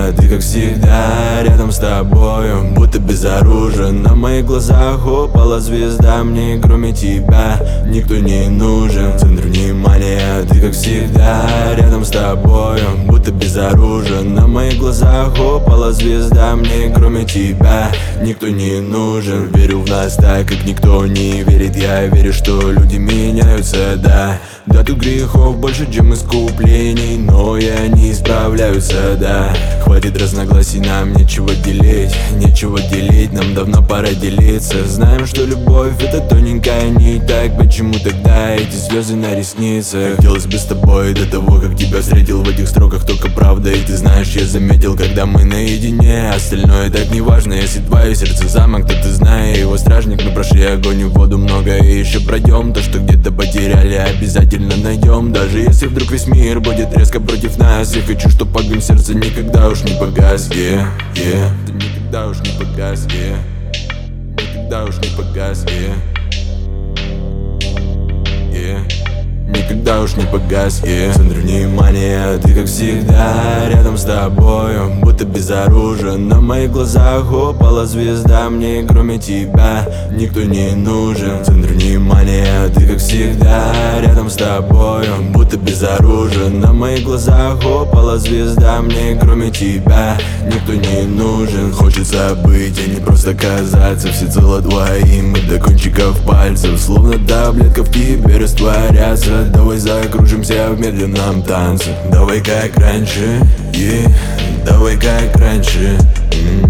внимание, ты как всегда рядом с тобою, будто безоружен. На моих глазах упала звезда, мне кроме тебя никто не нужен. Центр внимания, ты как всегда рядом с тобою, будто безоружен. На моих глазах упала звезда, мне кроме тебя никто не нужен. Верю в нас так, как никто не верит. Я верю, что люди меняются, да. Да, тут грехов больше, чем искуплений, но и они исправляются, да. Хватит разногласий, нам нечего делить, нечего делить, нам давно пора делиться. Знаем, что любовь это тоненькая нить, так почему тогда эти слезы на ресницах? Хотелось бы с тобой до того, как тебя встретил. В этих строках только правда, и ты знаешь, я заметил, когда мы наедине. Остальное так не важно, если твое сердце замок, то ты знай его стражник. Мы прошли огонь и воду много, и еще пройдем то, что где-то потеряли, обязательно найдем. Даже если вдруг весь мир будет резко против нас, я хочу, чтоб огонь сердца никогда уж не погас, yeah, yeah. Ты никогда уж не погас, yeah. Никогда уж не погас, yeah. Yeah. Никогда уж не погас, yeah. Центр внимания, ты как всегда рядом с тобою, будто безоружен. На моих глазах упала звезда, мне кроме тебя никто не нужен. Центр внимания, ты как всегда рядом с тобою, будто безоружен. На моих глазах упала звезда, мне кроме тебя никто не нужен. Хочется быть, а не просто казаться всецело твоим, и до кончиков пальцев, словно таблетка в тебе растворяться. Давай закружимся в медленном танце. Давай как раньше, yeah. Давай как раньше,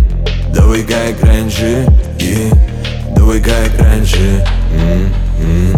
давай как раньше, yeah. Давай как раньше,